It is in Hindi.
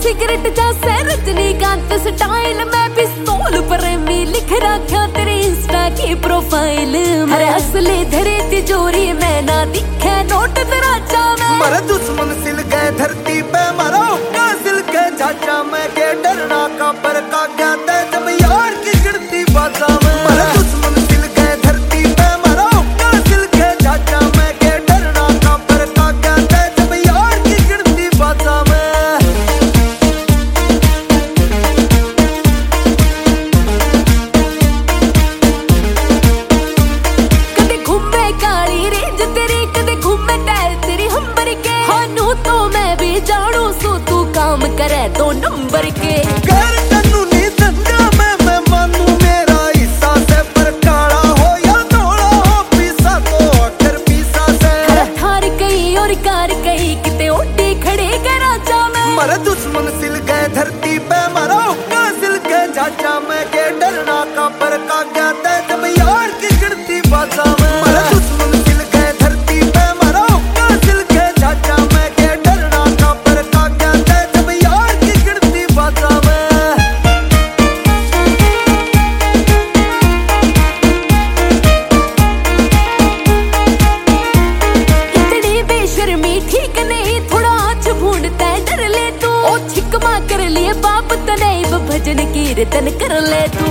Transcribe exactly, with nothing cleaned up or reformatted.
सिगरेट जैसे रजनीकांत स्टाइल में पिस्तौल प्रेमी लिख रखा तेरी इंस्टा की प्रोफाइल में। असली धरे तिजोरी में ना दिखे नोट तेरा चावे। मर दुश्मन सिल गए धरती पे मरो का सिल के चाचा में के डरना का पर का क्या तय जब यार की गिरती बाजा में। मर दुश्मन सिल गए धरती पे मरो का सिल के चाचा में के डरना का पर का क्या तय जब यार की गिरती बाजा में। करे दो नंबर के कर कानूनी धंधा में मैं मानू मेरा हिस्सा से पर काला हो या धोला हो पीसा तो अक्कर पीसा से। थार कहीं और कार कहीं किते ओडी खड़े के राजा में। मर दुश्मन सिल गए धरती पे मरो का सिल के चाचा में के डरना का पर का क्या तय जब यार की गिरती बाजा में। मर दुश्मन सिल गए धरती पे मरो का सिल के चाचा में के डरना का पर का क्या तय जब यार की गिरती बाजा में। इतनी बेशर्मी ठीक नहीं थोड़ा आँच भूनता है डर ले तू। ओ छिकमा कर लिए बाप तने भजन कीर्तन कर ले तू।